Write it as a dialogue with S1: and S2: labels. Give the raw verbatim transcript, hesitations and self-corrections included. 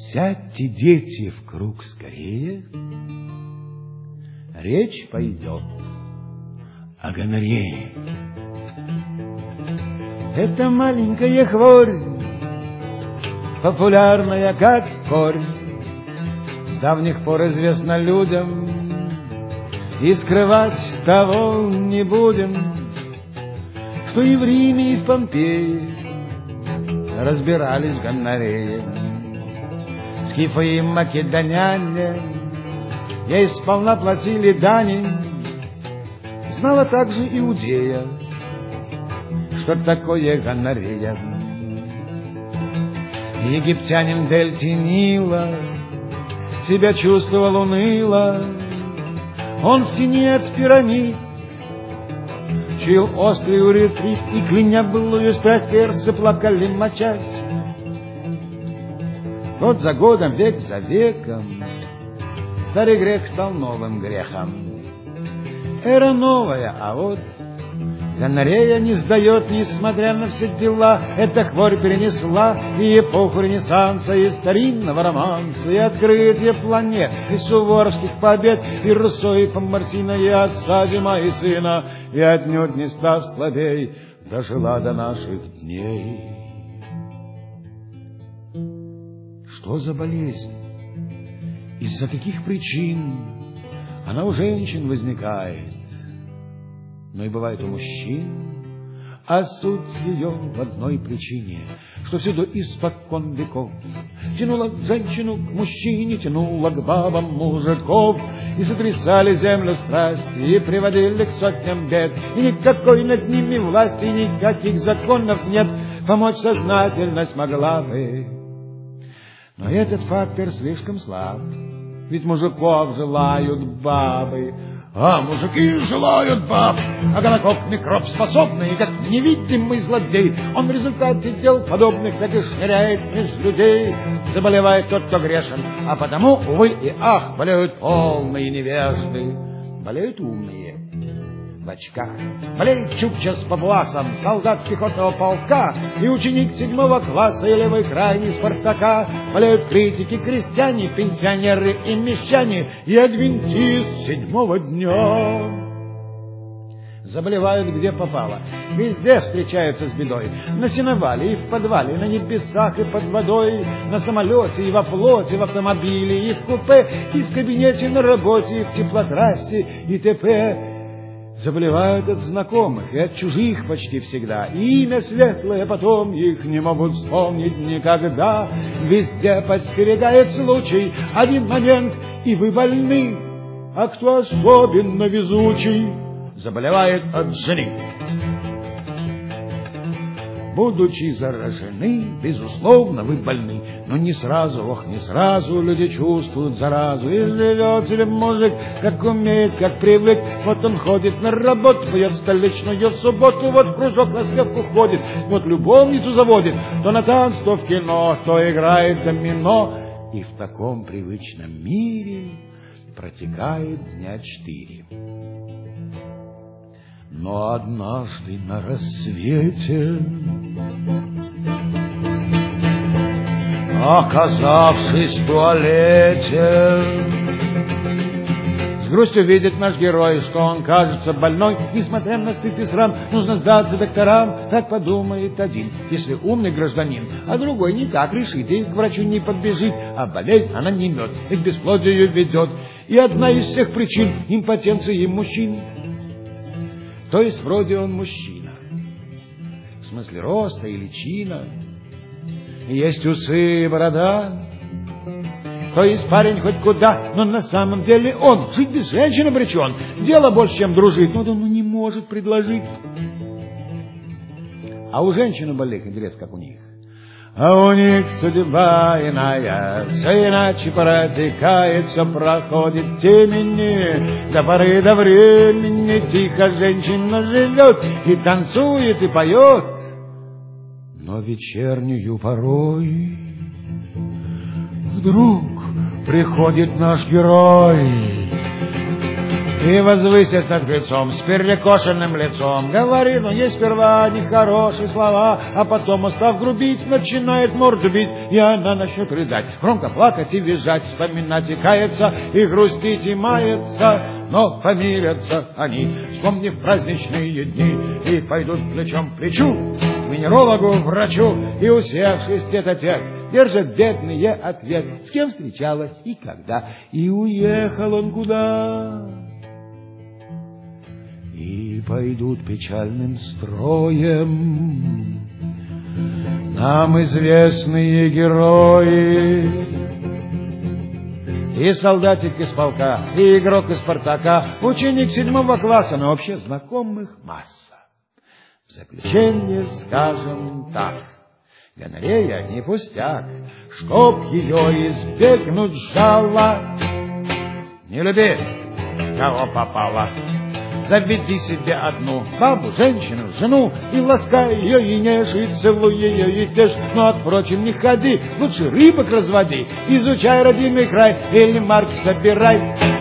S1: Сядьте, дети, в круг скорее. Речь пойдет о гонорее. Это маленькая хворь, популярная как корь, с давних пор известна людям, и скрывать того не будем, что и в Риме, и в Помпеи разбирались в гонореи. Скифы и македоняне ей сполна платили дани. Знала также Иудея, что такое гонорея. Египтянин Дельте Нила себя чувствовал уныло. Он в тени от пирамид чуял острый уретрит, и, кляня былую страсть, персы плакали мочась. Год за годом, век за веком старый грех стал новым грехом. Эра новая, а вот гонорея не сдает, несмотря на все дела. Эта хворь перенесла и эпоху Ренессанса, и старинного романса, и открытие планет, и суворовских побед, и Руссо, и Помартина, и отца Дима, и сына, и отнюдь не став слабей, дожила до наших дней. Что за болезнь? Из-за каких причин она у женщин возникает? Но и бывает у мужчин, а суть ее в одной причине, что всюду испокон веков тянула женщину к мужчине, тянула к бабам мужиков, и сотрясали землю страсти, и приводили к сотням бед, и никакой над ними власти, никаких законов нет, помочь сознательность могла бы. Но этот фактор слишком слаб, ведь мужиков желают бабы, а мужики желают баб. А гонокок микроб способный, как невидимый злодей, он в результате дел подобных так и шныряет меж людей. Заболевает тот, кто грешен, а потому, увы и ах, болеют полные невежды. Болеют умные в очках, болеет чукча с папуасом, солдат пехотного полка и ученик седьмого класса, и левый крайний Спартака. Болеют критики, крестьяне, пенсионеры и мещане, и адвентист седьмого дня. Заболевают где попало, везде встречаются с бедой. На сеновале и в подвале, на небесах и под водой, на самолете и во флоте, в автомобиле и в купе, и в кабинете на работе, и в теплотрассе и т.п. Заболевают от знакомых и от чужих почти всегда. Имя светлое потом их не могут вспомнить никогда. Везде подстерегает случай, один момент, и вы больны. А кто особенно везучий, заболевает от жены. Будучи заражены, безусловно, вы больны. Но не сразу, ох, не сразу люди чувствуют заразу. И живет себе мужик, как умеет, как привык. Вот он ходит на работу, поет столичную в субботу, вот в кружок на спевку ходит, вот любовницу заводит, то на танц, то в кино, то играет домино. И в таком привычном мире протекает дня четыре. Но однажды на рассвете, оказавшись в туалете, с грустью видит наш герой, что он кажется больной. Несмотря на стыд и срам, нужно сдаться докторам. Так подумает один, если умный гражданин, а другой не так решит и к врачу не подбежит. А болезнь она не мед, и к бесплодию ведет. И одна из всех причин импотенции мужчин. То есть вроде он мужчина, в смысле роста и личина, есть усы и борода. То есть парень хоть куда, но на самом деле он жить без женщин обречен. Дело больше, чем дружить, но он не может предложить. А у женщин болеет интерес, как у них. А у них судьба иная, все иначе протекает, все проходит темени, до поры до времени тихо женщина живет и танцует, и поет. Но вечернюю порой вдруг приходит наш герой, И, возвысясь над крыльцом с перекошенным лицом, говорит он ей сперва нехорошие слова, а потом, устав грубить, начинает морду бить, и она начнет рыдать, громко плакать и визжать, вспоминать и каяться, и грустить и маяться. Но помирятся они, вспомнив праздничные дни, и пойдут плечом к плечу к венерологу, врачу, и, усевшись тет-а-тет, держат бедные ответ, с кем встречалась и когда. И уехал он куда? И пойдут печальным строем нам известные герои. И солдатик из полка, и игрок из Спартака, ученик седьмого класса, но вообще знакомых масса. В заключение скажем так: гонорея не пустяк, чтоб ее избегнуть жала. Не люби, кого попало, заведи себе одну бабу, женщину, жену, и ласкай ее, и нежь, и целуй ее, и тешь. Но, впрочем, не ходи, лучше рыбок разводи, изучай родимый край, или марки собирай.